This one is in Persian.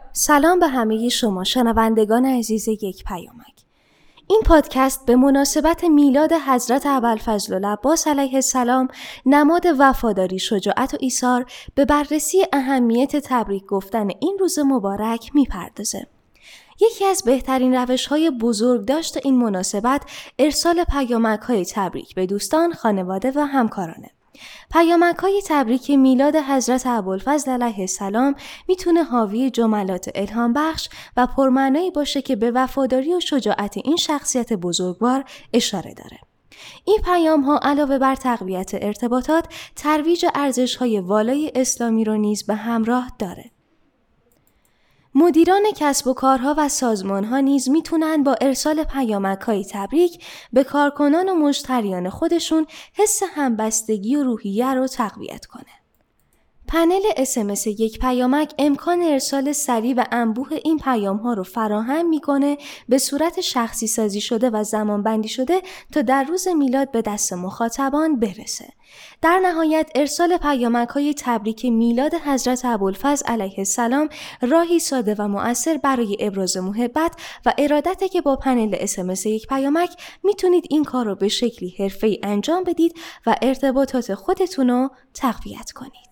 سلام به همه شما شنوندگان عزیز یک پیامک. این پادکست به مناسبت میلاد حضرت ابوالفضل العباس علیه السلام نماد وفاداری، شجاعت و ایثار به بررسی اهمیت تبریک گفتن این روز مبارک میپردازه. یکی از بهترین روش‌های بزرگداشت این مناسبت ارسال پیامک‌های تبریک به دوستان، خانواده و همکارانه. پیامک‌های تبریک میلاد حضرت ابوالفضل علیه السلام میتونه حاوی جملات الهام بخش و پرمعنایی باشه که به وفاداری و شجاعت این شخصیت بزرگوار اشاره داره. این پیام‌ها علاوه بر تقویت ارتباطات، ترویج ارزش‌های والای اسلامی رو نیز به همراه داره. مدیران کسب و کارها و سازمانها نیز میتونن با ارسال پیامک‌های تبریک به کارکنان و مشتریان خودشون حس همبستگی و روحیه رو تقویت کنه. پنل SMS یک پیامک امکان ارسال سریع و انبوه این پیام‌ها رو فراهم میکنه به صورت شخصی سازی شده و زمان بندی شده تا در روز میلاد به دست مخاطبان برسه. در نهایت ارسال پیامک‌های تبریک میلاد حضرت ابوالفضل علیه السلام راهی ساده و مؤثر برای ابراز محبت و ارادته که با پنل SMS یک پیامک میتونید این کار رو به شکلی حرفه‌ای انجام بدید و ارتباطات خودتون رو تقویت کنید.